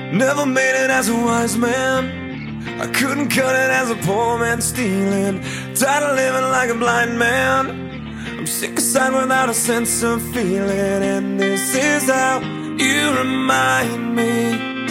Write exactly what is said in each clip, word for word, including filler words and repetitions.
Never made it as a wise man. I couldn't cut it as a poor man stealing. Tired of living like a blind man. I'm sick aside without a sense of feeling. And this is how you remind me.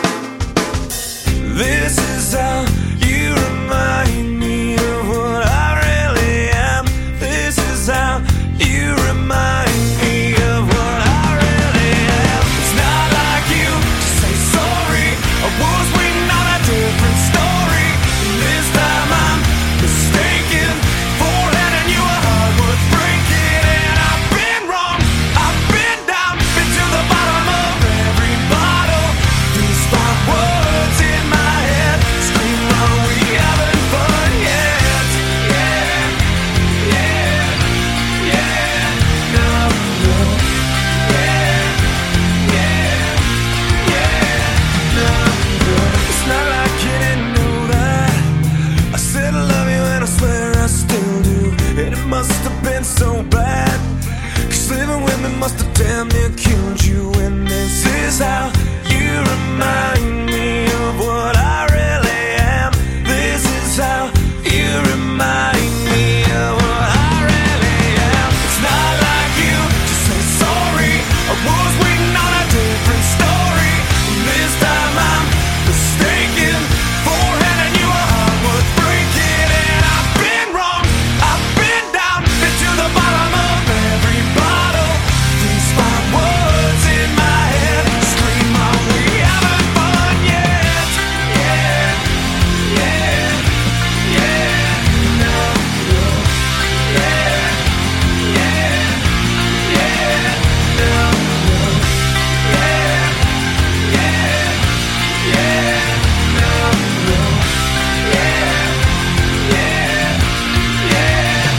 This is how you remind me of what I really am. This is how you remind me of what I really am. It's not like you to say sorry. I was waiting on a different story. This time I'm mistaken for handing you a heart worth breaking. And I've been wrong, I've been down, been to the bottom of every bottle. These five words in my head scream, are we having fun yet? Yeah, yeah, yeah, no, no. Yeah, yeah, yeah, no, no. It's not like you didn't know that I said I love you and I swear I still do. And it must have been so bad, 'cause living with me must have damn near killed you. And this is how you remind me of what I really am. This is how you remind me of what I really am. It's not like you to say sorry. I was waiting on a different story. This time I'm mistaken for handing you a heart worth breaking. And I've been wrong, I've been down, been to the bottom of every bottle. These five words in my head scream, are we having fun yet? Yeah, yeah, yeah, no, no. Yeah, yeah, yeah, no, no. Yeah, yeah, yeah, no, no. Yeah, yeah, yeah,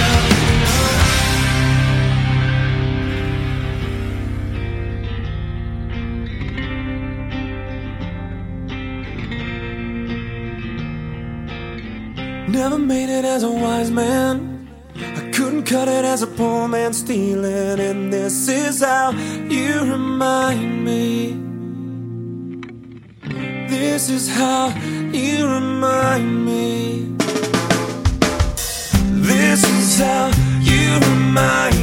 Never made it as a wise man. I couldn't cut it as a poor man stealing. And this is how you remind me. This is how you remind me. This is how you remind me.